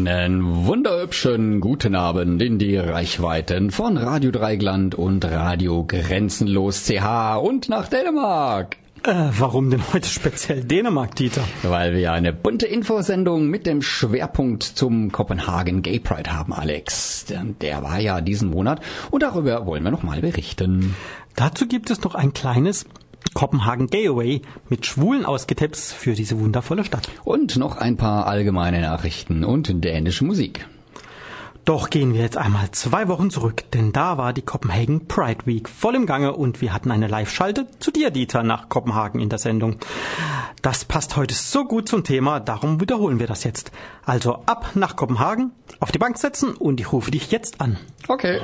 Einen wunderhübschen guten Abend in die Reichweiten von Radio Dreieckland und Radio Grenzenlos CH und nach Dänemark. Warum denn heute speziell Dänemark, Dieter? Weil wir eine bunte Infosendung mit dem Schwerpunkt zum Copenhagen Gay Pride haben, Alex. Der war ja diesen Monat und darüber wollen wir nochmal berichten. Dazu gibt es noch ein kleines Copenhagen Gay Away mit schwulen Ausgetipps für diese wundervolle Stadt. Und noch ein paar allgemeine Nachrichten und dänische Musik. Doch gehen wir jetzt einmal 2 Wochen zurück, denn da war die Copenhagen Pride Week voll im Gange und wir hatten eine Live-Schalte zu dir, Dieter, nach Kopenhagen in der Sendung. Das passt heute so gut zum Thema, darum wiederholen wir das jetzt. Also ab nach Kopenhagen, auf die Bank setzen und ich rufe dich jetzt an. Okay.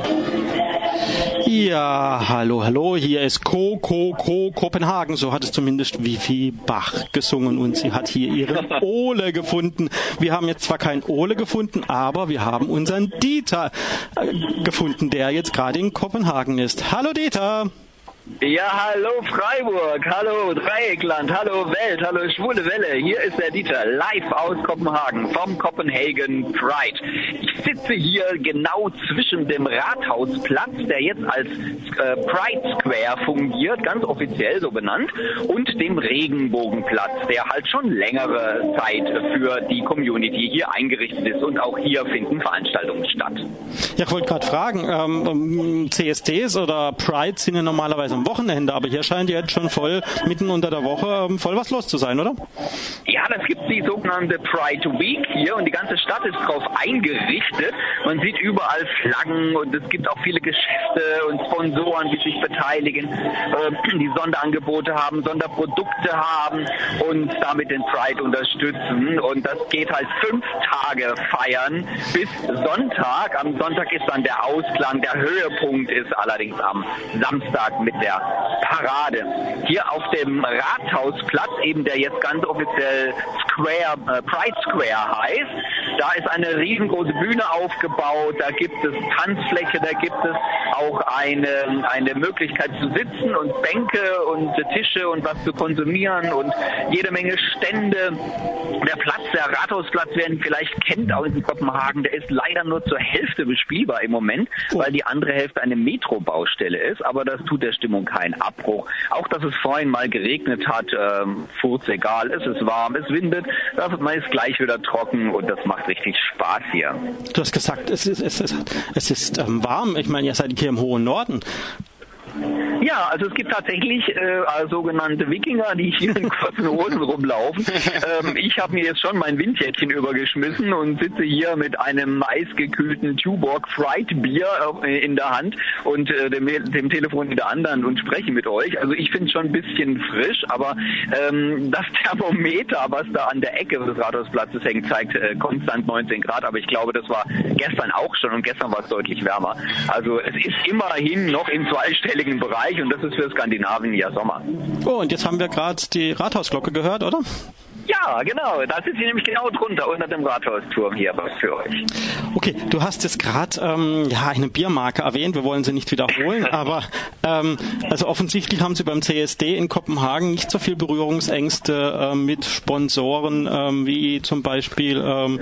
Ja, hallo, hier ist Kopenhagen, so hat es zumindest Vivi Bach gesungen und sie hat hier ihre Ole gefunden. Wir haben jetzt zwar keinen Ole gefunden, aber wir haben unseren Dieter gefunden, der jetzt gerade in Kopenhagen ist. Hallo Dieter! Ja, hallo Freiburg, hallo Dreieckland, hallo Welt, hallo Schwule Welle. Hier ist der Dieter, live aus Kopenhagen, vom Copenhagen Pride. Ich sitze hier genau zwischen dem Rathausplatz, der jetzt als Pride Square fungiert, ganz offiziell so benannt, und dem Regenbogenplatz, der halt schon längere Zeit für die Community hier eingerichtet ist. Und auch hier finden Veranstaltungen statt. Ja, ich wollte gerade fragen, CSDs oder Pride sind ja normalerweise am Wochenende, aber hier scheint jetzt schon voll mitten unter der Woche voll was los zu sein, oder? Ja, das gibt die sogenannte Pride Week hier und die ganze Stadt ist darauf eingerichtet. Man sieht überall Flaggen und es gibt auch viele Geschäfte und Sponsoren, die sich beteiligen, die Sonderangebote haben, Sonderprodukte haben und damit den Pride unterstützen. Und das geht halt 5 Tage feiern bis Sonntag. Am Sonntag ist dann der Ausklang, der Höhepunkt ist allerdings am Samstag mit der Parade. Hier auf dem Rathausplatz, eben der jetzt ganz offiziell Pride Square heißt, da ist eine riesengroße Bühne aufgebaut, da gibt es Tanzfläche, da gibt es auch eine Möglichkeit zu sitzen und Bänke und Tische und was zu konsumieren und jede Menge Stände. Der Platz, der Rathausplatz, wer ihn vielleicht kennt auch in Kopenhagen, der ist leider nur zur Hälfte bespielbar im Moment, weil die andere Hälfte eine Metrobaustelle ist, aber das tut der Stimmung keinen Abbruch. Auch, dass es vorhin mal geregnet hat, furz egal, es ist warm, es windet, man ist gleich wieder trocken und das macht richtig Spaß hier. Du hast gesagt, es ist warm, ich meine, ihr seid hier im hohen Norden. Ja, also es gibt tatsächlich sogenannte Wikinger, die hier in kurzen Hosen rumlaufen. Ich habe mir jetzt schon mein Windjäckchen übergeschmissen und sitze hier mit einem eisgekühlten Tuborg Fried Bier in der Hand und dem Telefon in der anderen und spreche mit euch. Also ich finde es schon ein bisschen frisch, aber das Thermometer, was da an der Ecke des Rathausplatzes hängt, zeigt konstant 19 Grad. Aber ich glaube, das war gestern auch schon und gestern war es deutlich wärmer. Also es ist immerhin noch im zweistelligen Bereich und das ist für Skandinavien ja Sommer. Oh, und jetzt haben wir gerade die Rathausglocke gehört, oder? Ja, genau. Da sitzt sie nämlich genau drunter, unter dem Rathausturm hier, was für euch. Okay, du hast jetzt gerade eine Biermarke erwähnt, wir wollen sie nicht wiederholen, aber also offensichtlich haben sie beim CSD in Kopenhagen nicht so viel Berührungsängste mit Sponsoren wie zum Beispiel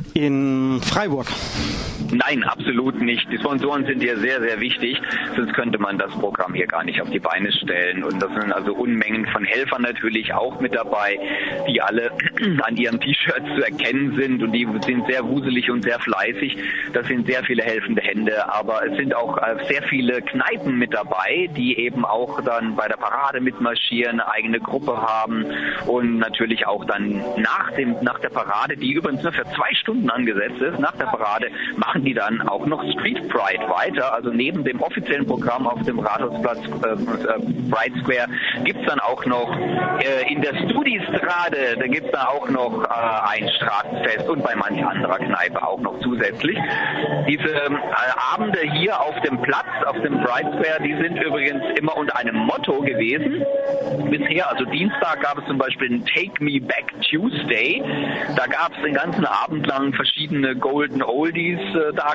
in Freiburg. Nein, absolut nicht. Die Sponsoren sind hier sehr, sehr wichtig, sonst könnte man das Programm hier gar nicht auf die Beine stellen. Und das sind also Unmengen von Helfern natürlich auch mit dabei, die alle an ihren T-Shirts zu erkennen sind und die sind sehr wuselig und sehr fleißig. Das sind sehr viele helfende Hände, aber es sind auch sehr viele Kneipen mit dabei, die eben auch dann bei der Parade mitmarschieren, eine eigene Gruppe haben und natürlich auch dann nach der Parade, die übrigens nur für 2 Stunden angesetzt ist, nach der Parade machen die dann auch noch Street Pride weiter. Also neben dem offiziellen Programm auf dem Rathausplatz Pride Square gibt es dann auch noch in der Studistrade, da gibt es da auch noch ein Straßenfest und bei manch anderer Kneipe auch noch zusätzlich. Diese Abende hier auf dem Platz, auf dem Pride Square, die sind übrigens immer unter einem Motto gewesen. Bisher, also Dienstag, gab es zum Beispiel einen Take Me Back Tuesday. Da gab es den ganzen Abend lang verschiedene Golden Oldies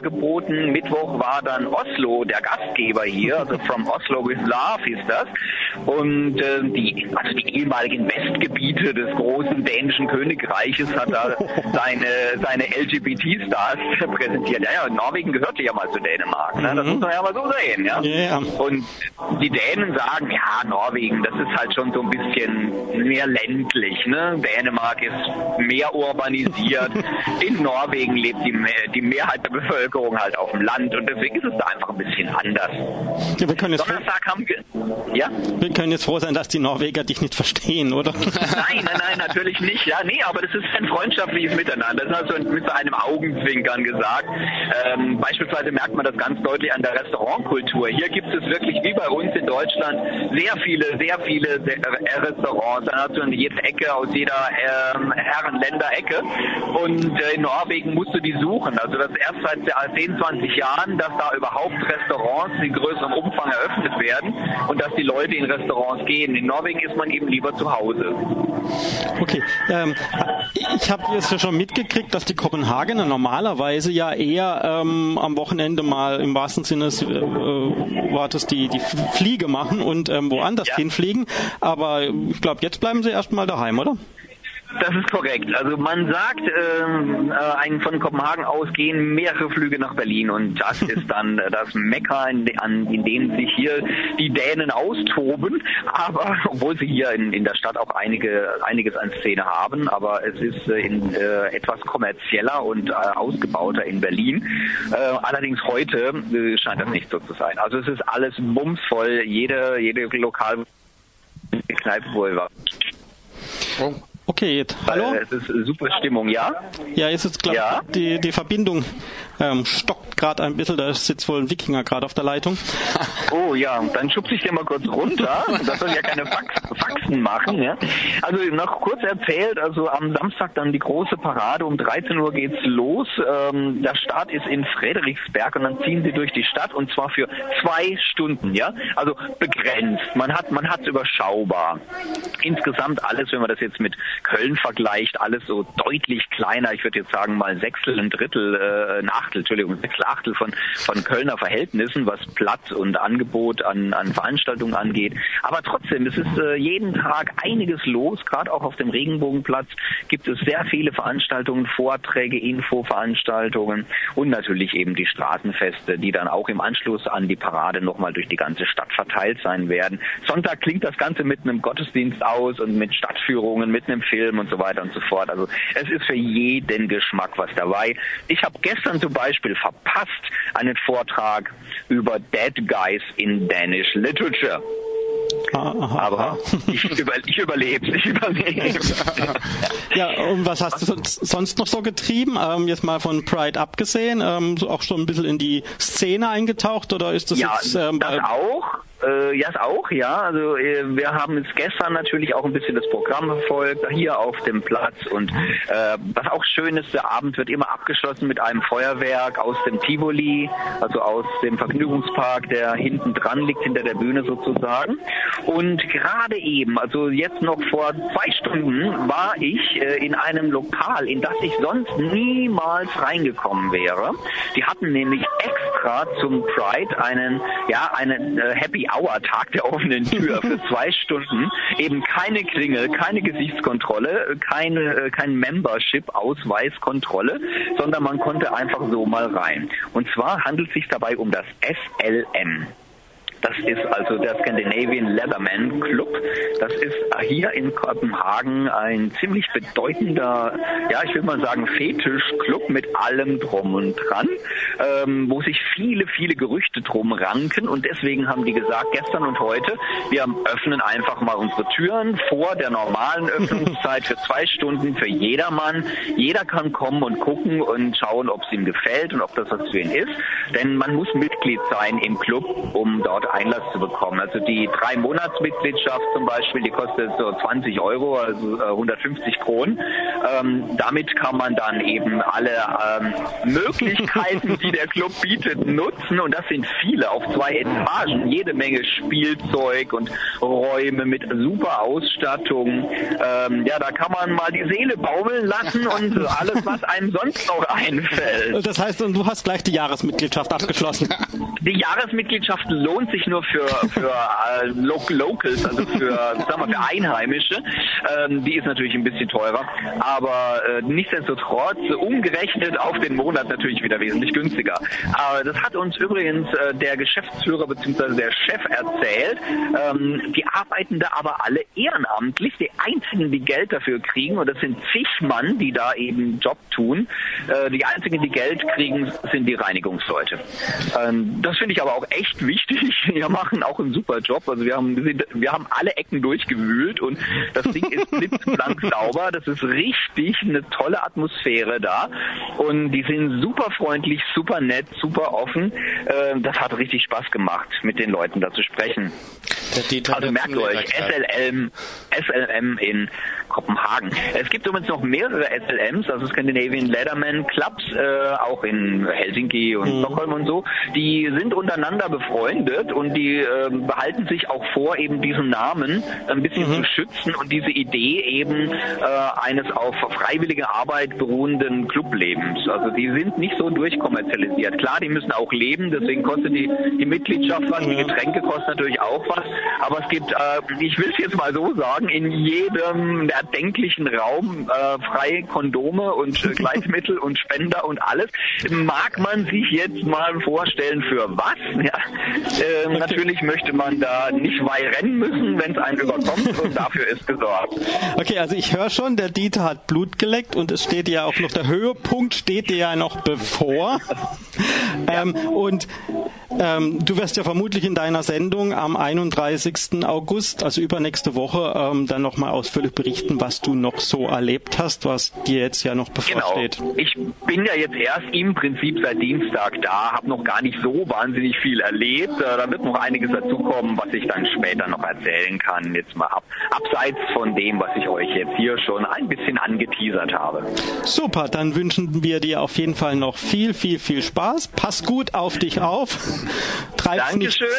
dargeboten. Mittwoch war dann Oslo der Gastgeber hier, also From Oslo with Love hieß das. Und die ehemaligen Westgebiete des großen dänischen Königreiches hat da seine LGBT-Stars präsentiert. Ja, Norwegen gehörte ja mal zu Dänemark, ne? Das muss man ja mal so sehen, ja. Yeah. Und die Dänen sagen, ja, Norwegen, das ist halt schon so ein bisschen mehr ländlich, ne? Dänemark ist mehr urbanisiert. In Norwegen lebt die Mehrheit der Bevölkerung halt auf dem Land und deswegen ist es da einfach ein bisschen anders. Ja, wir können jetzt froh sein, dass die Norweger dich nicht verstehen, oder? Nein, natürlich nicht. Ja, nee, aber das ist ein freundschaftliches Miteinander. Das ist also mit so einem Augenzwinkern gesagt. Beispielsweise merkt man das ganz deutlich an der Restaurantkultur. Hier gibt es wirklich wie bei uns in Deutschland sehr viele Restaurants. Dann hast du in jeder Ecke, aus jeder Herren-Länder-Ecke. Und in Norwegen musst du die suchen. Also das erst seit 10, 20 Jahren, dass da überhaupt Restaurants in größerem Umfang eröffnet werden und dass die Leute in Restaurants gehen. In Norwegen ist man eben lieber zu Hause. Okay, ich habe jetzt ja schon mitgekriegt, dass die Kopenhagener normalerweise ja eher am Wochenende mal im wahrsten Sinne des Wortes die Fliege machen und woanders hinfliegen. Aber ich glaube, jetzt bleiben sie erstmal daheim, oder? Das ist korrekt. Also man sagt, von Kopenhagen aus gehen mehrere Flüge nach Berlin und das ist dann das Mekka, in dem sich hier die Dänen austoben. Aber obwohl sie hier in der Stadt auch einiges an Szene haben, aber es ist etwas kommerzieller und ausgebauter in Berlin. Allerdings heute scheint das nicht so zu sein. Also es ist alles bumsvoll. Jede Lokal Kneipe, wo er war. Okay, jetzt. Hallo? Es ist super Stimmung, ja? Ja, jetzt ist, glaube ich, die Verbindung stockt gerade ein bisschen, da sitzt wohl ein Wikinger gerade auf der Leitung. Oh ja, dann schubse ich dir mal kurz runter. Das soll ja keine Faxen machen, ja? Also noch kurz erzählt, also am Samstag dann die große Parade, um 13 Uhr geht's los. Der Start ist in Frederiksberg und dann ziehen sie durch die Stadt und zwar für 2 Stunden, ja? Also begrenzt. Man hat's überschaubar. Insgesamt alles, wenn man das jetzt mit Köln vergleicht, alles so deutlich kleiner. Ich würde jetzt sagen mal Sechstel, ein Drittel, Sechstel von Kölner Verhältnissen, was Platz und Angebot an Veranstaltungen angeht. Aber trotzdem, es ist jeden Tag einiges los. Gerade auch auf dem Regenbogenplatz gibt es sehr viele Veranstaltungen, Vorträge, Infoveranstaltungen und natürlich eben die Straßenfeste, die dann auch im Anschluss an die Parade nochmal durch die ganze Stadt verteilt sein werden. Sonntag klingt das Ganze mit einem Gottesdienst aus und mit Stadtführungen, mit einem Film und so weiter und so fort. Also es ist für jeden Geschmack was dabei. Ich habe gestern zum Beispiel verpasst einen Vortrag über Dead Guys in Danish Literature. Aber ich überlebe. Ja, und was hast du sonst noch so getrieben? Jetzt mal von Pride abgesehen, auch schon ein bisschen in die Szene eingetaucht oder ist das jetzt... das auch. Ja. Also wir haben jetzt gestern natürlich auch ein bisschen das Programm verfolgt, hier auf dem Platz und was auch schön ist, der Abend wird immer abgeschlossen mit einem Feuerwerk aus dem Tivoli, also aus dem Vergnügungspark, der hinten dran liegt, hinter der Bühne sozusagen. Und gerade eben, also jetzt noch vor 2 Stunden, war ich in einem Lokal, in das ich sonst niemals reingekommen wäre. Die hatten nämlich extra zum Pride einen Happy Hour, Tag der offenen Tür für 2 Stunden, eben keine Klingel, keine Gesichtskontrolle, kein Membership-Ausweiskontrolle, sondern man konnte einfach so mal rein. Und zwar handelt es sich dabei um das SLM. Das ist also der Scandinavian Leatherman Club. Das ist hier in Kopenhagen ein ziemlich bedeutender, ich will mal sagen, Fetischclub mit allem drum und dran, wo sich viele, viele Gerüchte drum ranken. Und deswegen haben die gesagt, gestern und heute, wir öffnen einfach mal unsere Türen vor der normalen Öffnungszeit für 2 Stunden für jedermann. Jeder kann kommen und gucken und schauen, ob es ihm gefällt und ob das was für ihn ist. Denn man muss Mitglied sein im Club, um dort Einlass zu bekommen. Also die 3-Monats-Mitgliedschaft zum Beispiel, die kostet so 20 €, also 150 Kronen. Damit kann man dann eben alle Möglichkeiten, die der Club bietet, nutzen. Und das sind viele, auf 2 Etagen. Jede Menge Spielzeug und Räume mit super Ausstattung. Da kann man mal die Seele baumeln lassen und alles, was einem sonst noch einfällt. Das heißt, du hast gleich die Jahresmitgliedschaft abgeschlossen. Die Jahresmitgliedschaft lohnt sich nicht nur für Locals, also für Einheimische. Die ist natürlich ein bisschen teurer, aber nichtsdestotrotz umgerechnet auf den Monat natürlich wieder wesentlich günstiger. Das hat uns übrigens der Geschäftsführer bzw. der Chef erzählt. Die arbeiten da aber alle ehrenamtlich. Die einzigen, die Geld dafür kriegen, und das sind zig Mann, die da eben Job tun. Die einzigen, die Geld kriegen, sind die Reinigungsleute. Das finde ich aber auch echt wichtig. Wir machen auch einen super Job. Also wir haben alle Ecken durchgewühlt und das Ding ist blitzblank sauber. Das ist richtig eine tolle Atmosphäre da. Und die sind super freundlich, super nett, super offen. Das hat richtig Spaß gemacht, mit den Leuten da zu sprechen. Also merkt euch, SLM in Kopenhagen. Es gibt übrigens noch mehrere SLMs, also Scandinavian Leatherman Clubs, auch in Helsinki und Stockholm und so. Die sind untereinander befreundet und die behalten sich auch vor, eben diesen Namen ein bisschen zu schützen und diese Idee eben eines auf freiwillige Arbeit beruhenden Clublebens. Also die sind nicht so durchkommerzialisiert. Klar, die müssen auch leben, deswegen kostet die Mitgliedschaft was, die Getränke kosten natürlich auch was, aber es gibt, ich will es jetzt mal so sagen, in jedem erdenklichen Raum freie Kondome und Gleitmittel und Spender und alles. Mag man sich jetzt mal vorstellen, für was? Ja. Natürlich möchte man da nicht weit rennen müssen, wenn es einen überkommt, und dafür ist gesorgt. Okay, also ich höre schon, der Dieter hat Blut geleckt und es steht ja auch noch, der Höhepunkt steht dir ja noch bevor. Du wirst ja vermutlich in deiner Sendung am 31. August, also übernächste Woche, dann nochmal ausführlich berichten, was du noch so erlebt hast, was dir jetzt ja noch bevorsteht. Genau. Ich bin ja jetzt erst im Prinzip seit Dienstag da, habe noch gar nicht so wahnsinnig viel erlebt. Da wird noch einiges dazukommen, was ich dann später noch erzählen kann. Jetzt mal abseits von dem, was ich euch jetzt hier schon ein bisschen angeteasert habe. Super, dann wünschen wir dir auf jeden Fall noch viel, viel, viel Spaß. Pass gut auf dich auf. Treib's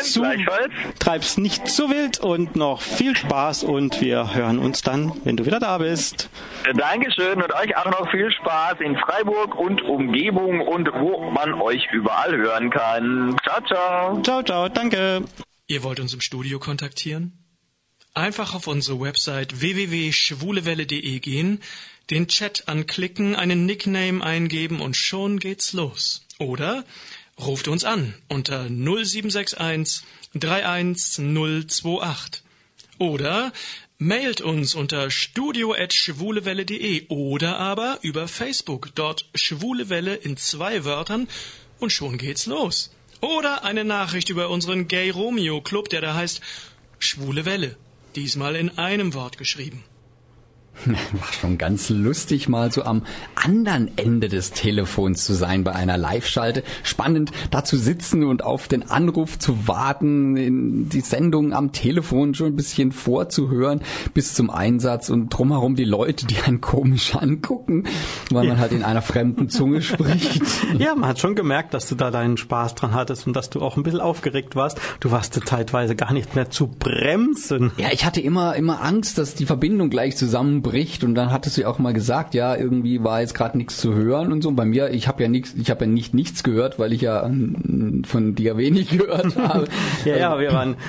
nicht zu wild und noch viel Spaß, und wir hören uns dann, wenn du wieder da bist. Dankeschön und euch auch noch viel Spaß in Freiburg und Umgebung und wo man euch überall hören kann. Ciao, ciao. Ciao, ciao, danke. Ihr wollt uns im Studio kontaktieren? Einfach auf unsere Website www.schwulewelle.de gehen, den Chat anklicken, einen Nickname eingeben und schon geht's los. Oder ruft uns an unter 0761 31028. Oder mailt uns unter studio@schwulewelle.de oder aber über Facebook, dort Schwule Welle in 2 Wörtern, und schon geht's los. Oder eine Nachricht über unseren Gay Romeo Club, der da heißt Schwule Welle, diesmal in einem Wort geschrieben. War schon ganz lustig, mal so am anderen Ende des Telefons zu sein bei einer Live-Schalte. Spannend, da zu sitzen und auf den Anruf zu warten, in die Sendung am Telefon schon ein bisschen vorzuhören bis zum Einsatz und drumherum die Leute, die einen komisch angucken, weil man halt in einer fremden Zunge spricht. Ja, man hat schon gemerkt, dass du da deinen Spaß dran hattest und dass du auch ein bisschen aufgeregt warst. Du warst zeitweise gar nicht mehr zu bremsen. Ja, ich hatte immer Angst, dass die Verbindung gleich zusammenbricht, und dann hattest du ja auch mal gesagt, ja, irgendwie war jetzt gerade nichts zu hören und so. Und bei mir, ich habe ja nichts gehört, weil ich ja von dir wenig gehört habe. Ja,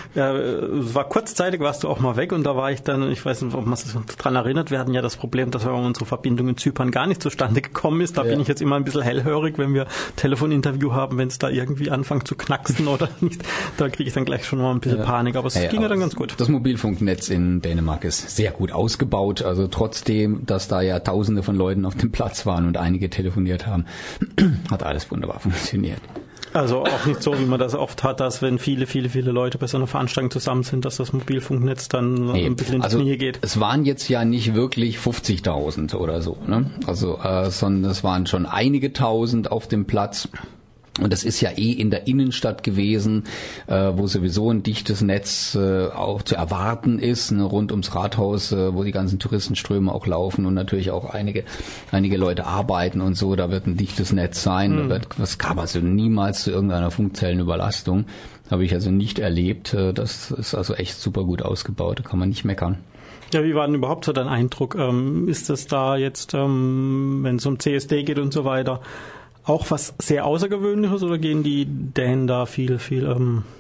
es war kurzzeitig, warst du auch mal weg, und da war ich dann, ich weiß nicht, ob man sich daran erinnert, wir hatten ja das Problem, dass unsere Verbindung in Zypern gar nicht zustande gekommen ist. Da bin ich jetzt immer ein bisschen hellhörig, wenn wir Telefoninterview haben, wenn es da irgendwie anfängt zu knacksen oder nicht. Da kriege ich dann gleich schon mal ein bisschen Panik, aber es ging ja dann ganz gut. Das Mobilfunknetz in Dänemark ist sehr gut ausgebaut, also trotzdem, dass da ja Tausende von Leuten auf dem Platz waren und einige telefoniert haben, hat alles wunderbar funktioniert. Also auch nicht so, wie man das oft hat, dass wenn viele Leute bei so einer Veranstaltung zusammen sind, dass das Mobilfunknetz dann ein bisschen in die Knie geht. Es waren jetzt ja nicht wirklich 50.000 oder so, ne? Also, sondern es waren schon einige Tausend auf dem Platz. Und das ist ja in der Innenstadt gewesen, wo sowieso ein dichtes Netz auch zu erwarten ist, ne, rund ums Rathaus, wo die ganzen Touristenströme auch laufen und natürlich auch einige Leute arbeiten und so. Da wird ein dichtes Netz sein. Das kam also niemals zu irgendeiner Funkzellenüberlastung. Habe ich also nicht erlebt. Das ist also echt super gut ausgebaut. Da kann man nicht meckern. Ja, wie war denn überhaupt so dein Eindruck? Ist das da jetzt, wenn es um CSD geht und so weiter, auch was sehr Außergewöhnliches, oder gehen die Dänen da viel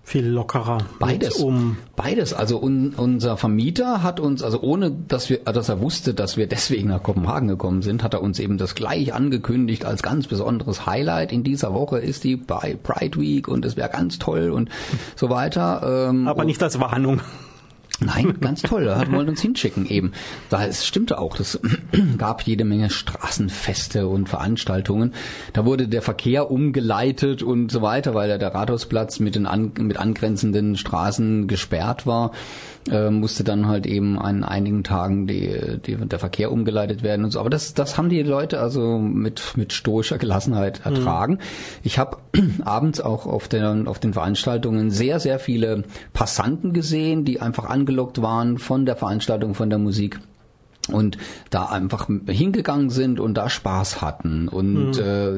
viel lockerer. Beides. Also unser Vermieter hat uns, also ohne dass er wusste, dass wir deswegen nach Kopenhagen gekommen sind, hat er uns eben das gleich angekündigt als ganz besonderes Highlight. In dieser Woche ist die Pride Week und es wäre ganz toll und so weiter. Aber nicht als Warnung. Nein, ganz toll, da wollten uns hinschicken eben. Es stimmte auch, das gab jede Menge Straßenfeste und Veranstaltungen. Da wurde der Verkehr umgeleitet und so weiter, weil der Rathausplatz mit angrenzenden Straßen gesperrt war. Musste dann halt eben an einigen Tagen der Verkehr umgeleitet werden und so. Aber das haben die Leute also mit stoischer Gelassenheit ertragen. Ich habe abends auch auf den Veranstaltungen sehr, sehr viele Passanten gesehen, die einfach angelockt waren von der Veranstaltung, von der Musik. Und da einfach hingegangen sind und da Spaß hatten. Und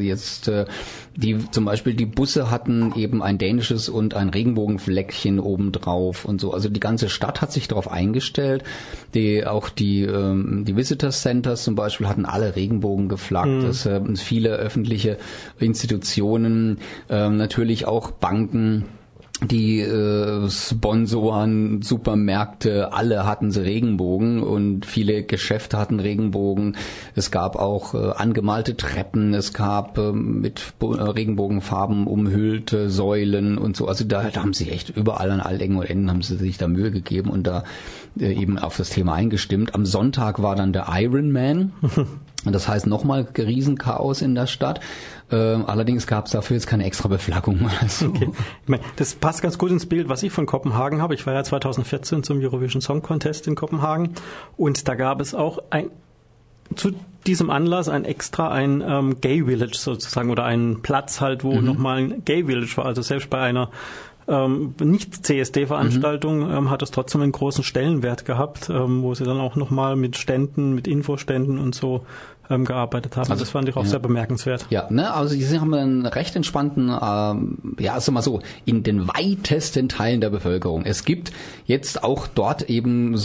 zum Beispiel die Busse hatten eben ein dänisches und ein Regenbogenfleckchen obendrauf und so. Also die ganze Stadt hat sich darauf eingestellt. Auch die Visitor Centers zum Beispiel hatten alle Regenbogen geflaggt. Viele öffentliche Institutionen, natürlich auch Banken, die Sponsoren, Supermärkte, alle hatten sie Regenbogen und viele Geschäfte hatten Regenbogen. Es gab auch angemalte Treppen, es gab mit Regenbogenfarben umhüllte Säulen und so. Also da haben sie echt überall an allen Ecken und Enden haben sie sich da Mühe gegeben und da eben auf das Thema eingestimmt. Am Sonntag war dann der Ironman. Das heißt nochmal Riesenchaos in der Stadt. Allerdings gab es dafür jetzt keine extra Beflaggung. Also. Okay. Ich meine, das passt ganz gut ins Bild, was ich von Kopenhagen habe. Ich war ja 2014 zum Eurovision Song Contest in Kopenhagen und da gab es auch zu diesem Anlass ein Gay Village sozusagen oder einen Platz halt, wo nochmal ein Gay Village war. Also selbst bei einer nicht CSD-Veranstaltung hat es trotzdem einen großen Stellenwert gehabt, wo sie dann auch nochmal mit Ständen, mit Infoständen und so gearbeitet haben. Also das fand ich auch sehr bemerkenswert. Ja, also sie haben einen recht entspannten, also mal so, in den weitesten Teilen der Bevölkerung. Es gibt jetzt auch dort eben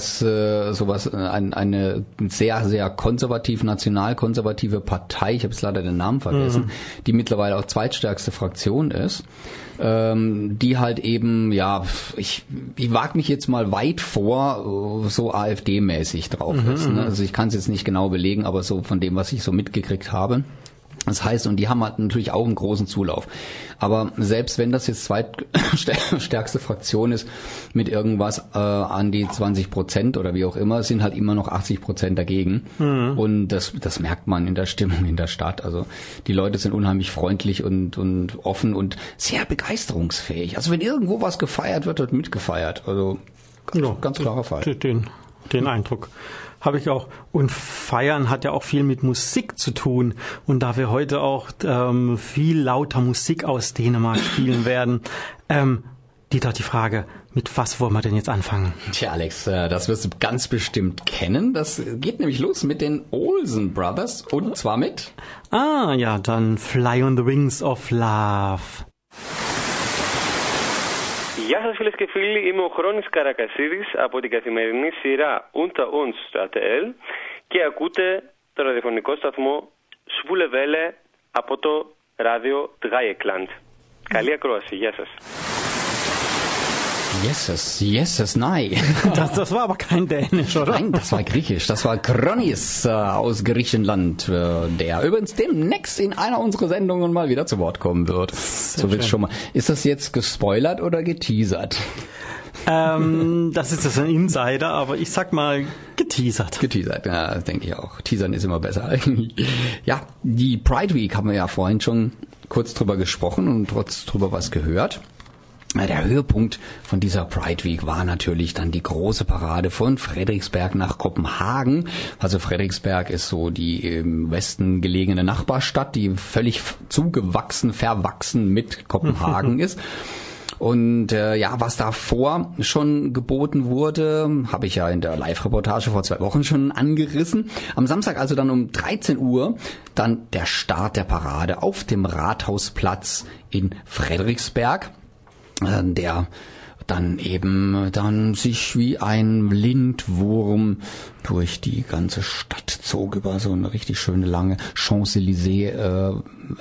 eine sehr, sehr national-konservative Partei, ich habe jetzt leider den Namen vergessen, die mittlerweile auch zweitstärkste Fraktion ist. Die halt eben, ich wage mich jetzt mal weit vor, so AfD-mäßig drauf ist. Ne? Also ich kann es jetzt nicht genau belegen, aber so von dem, was ich so mitgekriegt habe. Das heißt, und die haben halt natürlich auch einen großen Zulauf. Aber selbst wenn das jetzt zweitstärkste Fraktion ist mit irgendwas an die 20% oder wie auch immer, sind halt immer noch 80% dagegen. Und das merkt man in der Stimmung in der Stadt. Also die Leute sind unheimlich freundlich und offen und sehr begeisterungsfähig. Also wenn irgendwo was gefeiert wird mitgefeiert. Also ganz klarer Fall. Den Eindruck habe ich auch. Und Feiern hat ja auch viel mit Musik zu tun. Und da wir heute auch viel lauter Musik aus Dänemark spielen werden, Dieter, die Frage, mit was wollen wir denn jetzt anfangen? Tja, Alex, das wirst du ganz bestimmt kennen. Das geht nämlich los mit den Olsen Brothers und zwar mit... dann Fly on the Wings of Love. Γεια σας φίλες και φίλοι, είμαι ο Χρόνης Καρακασίδης από την καθημερινή σειρά Unter uns στο ATL και ακούτε το ραδιοφωνικό σταθμό Schwule Welle από το ράδιο Dreieckland. Καλή ακρόαση, γεια σας. Jesus, nein. Das war aber kein Dänisch, oder? Nein, das war Griechisch. Das war Kronis aus Griechenland, der übrigens demnächst in einer unserer Sendungen mal wieder zu Wort kommen wird. So wird's schon mal. Ist das jetzt gespoilert oder geteasert? Das ist ein Insider, aber ich sag mal geteasert. Geteasert, ja, denke ich auch. Teasern ist immer besser. Ja, die Pride Week haben wir ja vorhin schon kurz drüber gesprochen und trotz drüber was gehört. Der Höhepunkt von dieser Pride Week war natürlich dann die große Parade von Frederiksberg nach Kopenhagen. Also Frederiksberg ist so die im Westen gelegene Nachbarstadt, die völlig verwachsen mit Kopenhagen ist. Und was davor schon geboten wurde, habe ich ja in der Live-Reportage vor 2 Wochen schon angerissen. Am Samstag also dann um 13 Uhr dann der Start der Parade auf dem Rathausplatz in Frederiksberg. Der dann sich wie ein Lindwurm durch die ganze Stadt zog, über so eine richtig schöne lange Champs-Élysées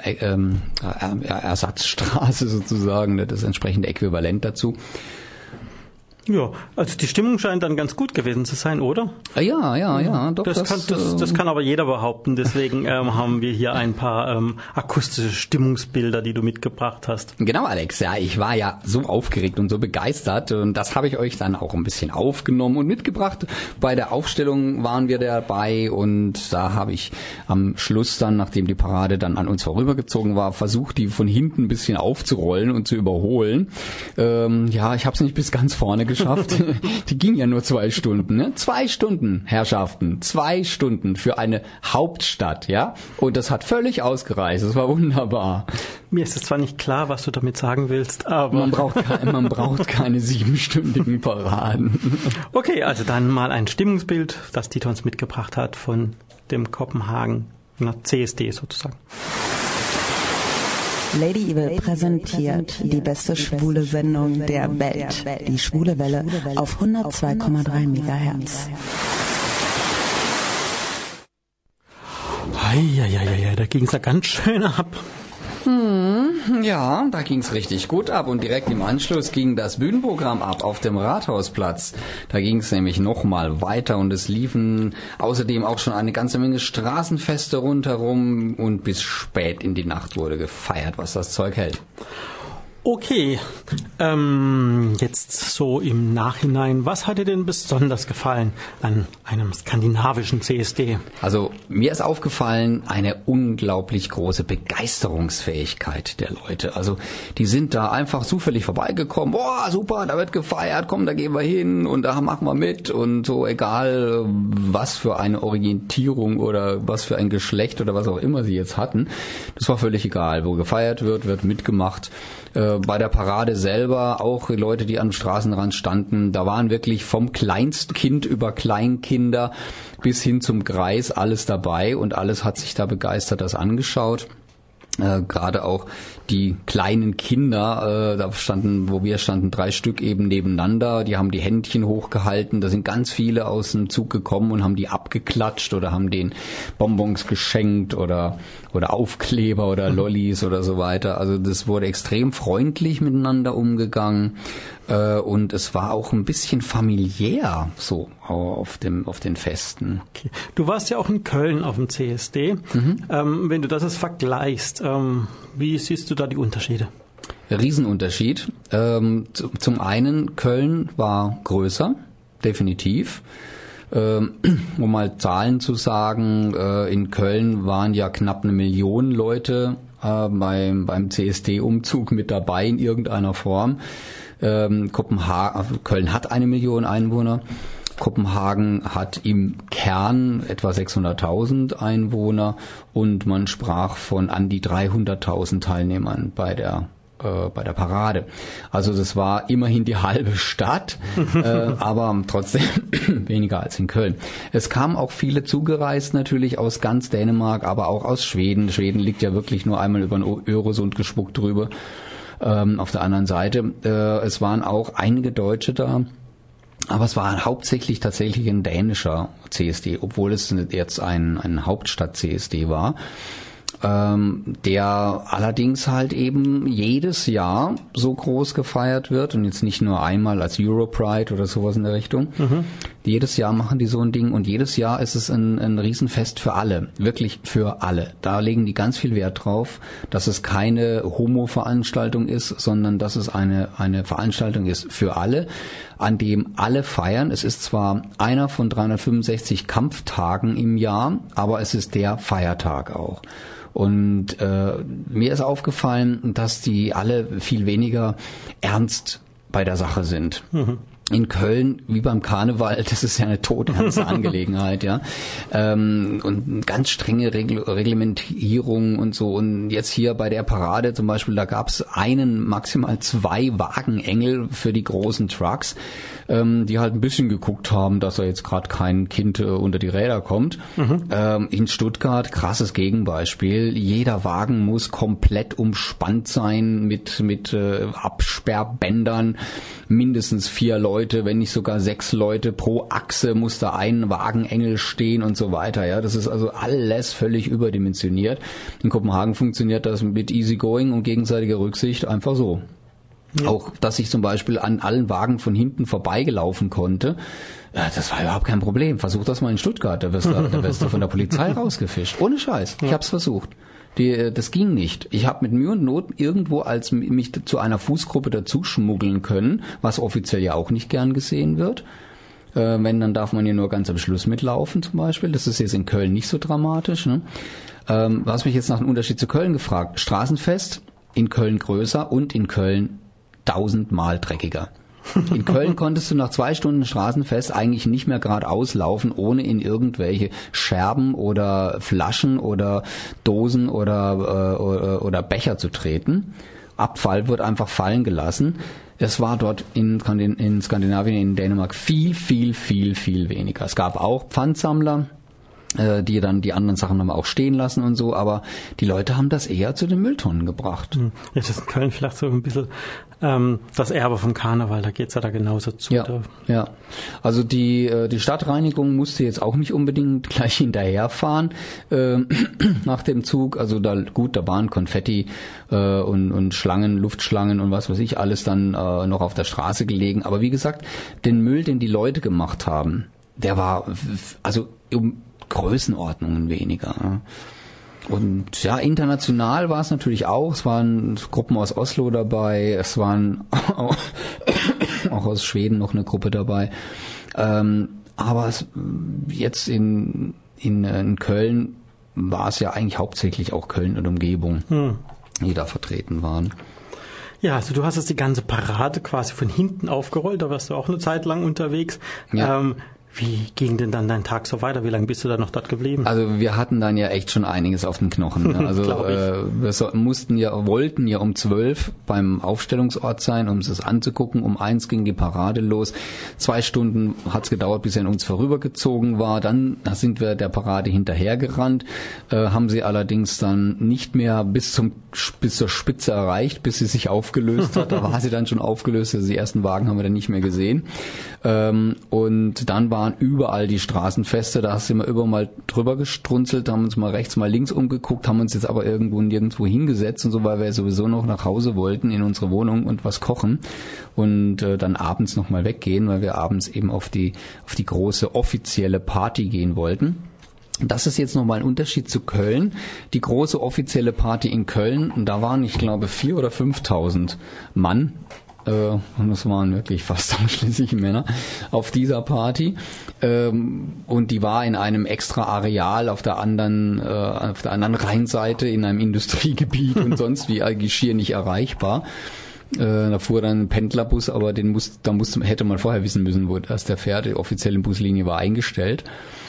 Ersatzstraße sozusagen, das entsprechende Äquivalent dazu. Ja, also die Stimmung scheint dann ganz gut gewesen zu sein, oder? Ja, doch. Das kann aber jeder behaupten, deswegen haben wir hier ein paar akustische Stimmungsbilder, die du mitgebracht hast. Genau, Alex, ja, ich war ja so aufgeregt und so begeistert und das habe ich euch dann auch ein bisschen aufgenommen und mitgebracht. Bei der Aufstellung waren wir dabei und da habe ich am Schluss dann, nachdem die Parade dann an uns vorübergezogen war, versucht, die von hinten ein bisschen aufzurollen und zu überholen. Ich habe es nicht bis ganz vorne geschafft. Die ging ja nur 2 Stunden, ne? 2 Stunden, Herrschaften, 2 Stunden für eine Hauptstadt, ja? Und das hat völlig ausgereicht, das war wunderbar. Mir ist es zwar nicht klar, was du damit sagen willst, aber... Man braucht keine 7-stündigen Paraden. Okay, also dann mal ein Stimmungsbild, das Dieter uns mitgebracht hat von dem Kopenhagen CSD sozusagen. Lady Evil präsentiert die beste schwule Sendung der Welt, die Schwule Welle auf 102,3 MHz. Ja, da ging's ja ganz schön ab. Ja, da ging's richtig gut ab und direkt im Anschluss ging das Bühnenprogramm ab auf dem Rathausplatz. Da ging's nämlich nochmal weiter und es liefen außerdem auch schon eine ganze Menge Straßenfeste rundherum und bis spät in die Nacht wurde gefeiert, was das Zeug hält. Okay, jetzt so im Nachhinein, was hat dir denn besonders gefallen an einem skandinavischen CSD? Also mir ist aufgefallen, eine unglaublich große Begeisterungsfähigkeit der Leute. Also die sind da einfach zufällig vorbeigekommen, boah, super, da wird gefeiert, komm, da gehen wir hin und da machen wir mit und so, egal was für eine Orientierung oder was für ein Geschlecht oder was auch immer sie jetzt hatten, das war völlig egal. Wo gefeiert wird mitgemacht. Bei der Parade selber auch die Leute, die am Straßenrand standen, da waren wirklich vom Kleinstkind über Kleinkinder bis hin zum Greis alles dabei und alles hat sich da begeistert das angeschaut. Gerade auch die kleinen Kinder, wo wir standen 3 Stück eben nebeneinander, die haben die Händchen hochgehalten, da sind ganz viele aus dem Zug gekommen und haben die abgeklatscht oder haben denen Bonbons geschenkt oder Aufkleber oder Lollis oder so weiter. Also das wurde extrem freundlich miteinander umgegangen. Und es war auch ein bisschen familiär so auf den Festen. Okay. Du warst ja auch in Köln auf dem CSD. Wenn du das jetzt vergleichst, wie siehst du da die Unterschiede? Riesenunterschied. Zum einen, Köln war größer, definitiv. Um mal Zahlen zu sagen, in Köln waren ja knapp 1 Million Leute beim CSD-Umzug mit dabei in irgendeiner Form. Köln hat 1 Million Einwohner. Kopenhagen hat im Kern etwa 600.000 Einwohner und man sprach von an die 300.000 Teilnehmern bei der Parade. Also das war immerhin die halbe Stadt, aber trotzdem weniger als in Köln. Es kamen auch viele zugereist natürlich aus ganz Dänemark, aber auch aus Schweden. Schweden liegt ja wirklich nur einmal über den Öresund gespuckt drüber. Auf der anderen Seite, es waren auch einige Deutsche da, aber es war hauptsächlich tatsächlich ein dänischer CSD, obwohl es jetzt ein Hauptstadt-CSD war, der allerdings halt eben jedes Jahr so groß gefeiert wird und jetzt nicht nur einmal als Europride oder sowas in der Richtung. Jedes Jahr machen die so ein Ding und jedes Jahr ist es ein Riesenfest für alle, wirklich für alle. Da legen die ganz viel Wert drauf, dass es keine Homo-Veranstaltung ist, sondern dass es eine Veranstaltung ist für alle, an dem alle feiern. Es ist zwar einer von 365 Kampftagen im Jahr, aber es ist der Feiertag auch. Und mir ist aufgefallen, dass die alle viel weniger ernst bei der Sache sind. In Köln, wie beim Karneval, das ist ja eine todernste Angelegenheit, ja. Und ganz strenge Reglementierung und so. Und jetzt hier bei der Parade zum Beispiel, da gab es maximal 2 Wagenengel für die großen Trucks. die halt ein bisschen geguckt haben, dass da jetzt gerade kein Kind unter die Räder kommt. In Stuttgart, krasses Gegenbeispiel, jeder Wagen muss komplett umspannt sein mit Absperrbändern, mindestens 4 Leute, wenn nicht sogar 6 Leute pro Achse muss da ein Wagenengel stehen und so weiter. Ja, das ist also alles völlig überdimensioniert. In Kopenhagen funktioniert das mit Easygoing und gegenseitiger Rücksicht einfach so. Ja. Auch, dass ich zum Beispiel an allen Wagen von hinten vorbeigelaufen konnte, das war überhaupt kein Problem. Versuch das mal in Stuttgart, da wirst du von der Polizei rausgefischt. Ohne Scheiß. Ich hab's versucht. Das ging nicht. Ich habe mit Mühe und Not irgendwo als mich zu einer Fußgruppe dazu schmuggeln können, was offiziell ja auch nicht gern gesehen wird. Wenn, dann darf man ja nur ganz am Schluss mitlaufen zum Beispiel. Das ist jetzt in Köln nicht so dramatisch. Ne? Du hast mich jetzt nach dem Unterschied zu Köln gefragt. Straßenfest in Köln größer und in Köln 1000-mal dreckiger. In Köln konntest du nach 2 Stunden Straßenfest eigentlich nicht mehr geradeaus laufen, ohne in irgendwelche Scherben oder Flaschen oder Dosen oder Becher zu treten. Abfall wird einfach fallen gelassen. Es war dort in Skandinavien, in Dänemark viel, viel, viel, viel weniger. Es gab auch Pfandsammler, die dann die anderen Sachen nochmal auch stehen lassen und so, aber die Leute haben das eher zu den Mülltonnen gebracht. Jetzt ist in Köln vielleicht so ein bisschen das Erbe vom Karneval, da geht's ja da genauso zu. Ja. Also die Stadtreinigung musste jetzt auch nicht unbedingt gleich hinterherfahren nach dem Zug. Also da waren Konfetti und Schlangen, Luftschlangen und was weiß ich, alles dann noch auf der Straße gelegen. Aber wie gesagt, den Müll, den die Leute gemacht haben, der war also um Größenordnungen weniger. Und ja, international war es natürlich auch. Es waren Gruppen aus Oslo dabei, es waren auch aus Schweden noch eine Gruppe dabei. Aber jetzt in Köln war es ja eigentlich hauptsächlich auch Köln und Umgebung, die da vertreten waren. Ja, also du hast jetzt die ganze Parade quasi von hinten aufgerollt, da warst du auch eine Zeit lang unterwegs. Ja. Wie ging denn dann dein Tag so weiter? Wie lange bist du da noch dort geblieben? Also wir hatten dann ja echt schon einiges auf den Knochen. Also wir wollten ja um 12 beim Aufstellungsort sein, um es anzugucken. Um 1 ging die Parade los. 2 Stunden hat's gedauert, bis er an uns vorübergezogen war. Dann sind wir der Parade hinterhergerannt, haben sie allerdings dann nicht mehr bis zur Spitze erreicht, bis sie sich aufgelöst hat. Da war sie dann schon aufgelöst. Also die ersten Wagen haben wir dann nicht mehr gesehen. Und dann waren überall die Straßenfeste, da sind wir überall mal drüber gestrunzelt, haben uns mal rechts, mal links umgeguckt, haben uns jetzt aber nirgendwo hingesetzt und so, weil wir sowieso noch nach Hause wollten, in unsere Wohnung und was kochen und dann abends nochmal weggehen, weil wir abends eben auf die große offizielle Party gehen wollten. Das ist jetzt nochmal ein Unterschied zu Köln. Die große offizielle Party in Köln, da waren, ich glaube, 4.000 oder 5.000 Mann, und das waren wirklich fast ausschließlich Männer auf dieser Party, und die war in einem extra Areal auf der anderen Rheinseite in einem Industriegebiet und sonst wie schier nicht erreichbar. Da fuhr dann ein Pendlerbus, aber hätte man vorher wissen müssen, wo das der fährt. Die offizielle Buslinie war eingestellt.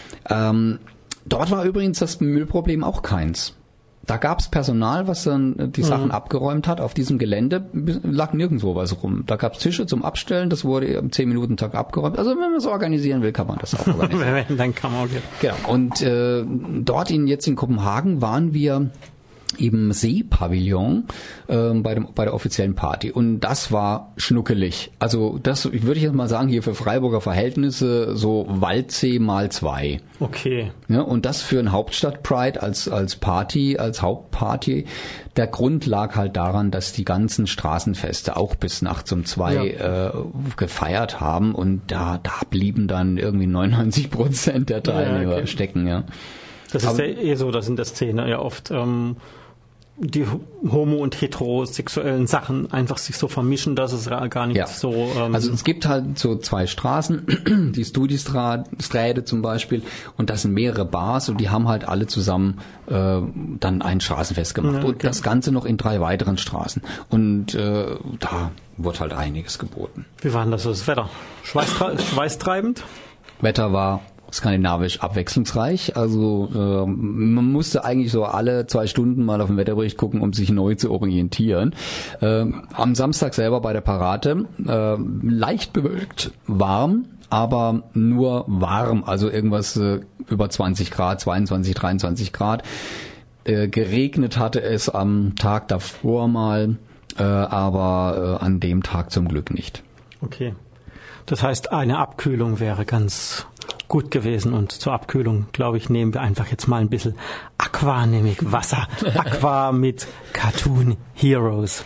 Dort war übrigens das Müllproblem auch keins. Da gab's Personal, was dann die Sachen abgeräumt hat. Auf diesem Gelände lag nirgendwo was rum. Da gab's Tische zum Abstellen, das wurde im 10-Minuten-Tag abgeräumt. Also wenn man es organisieren will, kann man das auch organisieren. Dann kann man auch. Genau. Und dort jetzt in Kopenhagen waren wir im Seepavillon bei der offiziellen Party. Und das war schnuckelig. Also das würde ich jetzt mal sagen, hier für Freiburger Verhältnisse so Waldsee mal 2. Okay. Ja, und das für ein Hauptstadt-Pride als Hauptparty. Der Grund lag halt daran, dass die ganzen Straßenfeste auch bis nachts um 2 gefeiert haben und da blieben dann irgendwie 99% der Teilnehmer stecken. Ja. Das ist ja eh so, dass in der Szene ja oft die homo- und heterosexuellen Sachen einfach sich so vermischen, dass es gar nicht so... also es gibt halt so 2 Straßen, die Studiestrade zum Beispiel, und das sind mehrere Bars und die haben halt alle zusammen dann ein Straßenfest gemacht. Ja, okay. Und das Ganze noch in 3 weiteren Straßen. Und da wurde halt einiges geboten. Wie war denn das Wetter? Schweißtreibend? Wetter war skandinavisch abwechslungsreich. Also man musste eigentlich so alle 2 Stunden mal auf den Wetterbericht gucken, um sich neu zu orientieren. Am Samstag selber bei der Parade leicht bewölkt, warm, aber nur warm, also irgendwas über 20 Grad, 22, 23 Grad. Geregnet hatte es am Tag davor mal, aber an dem Tag zum Glück nicht. Okay. Das heißt, eine Abkühlung wäre ganz gut gewesen. Und zur Abkühlung, glaube ich, nehmen wir einfach jetzt mal ein bisschen Aqua, nämlich Wasser. Aqua mit Cartoon Heroes.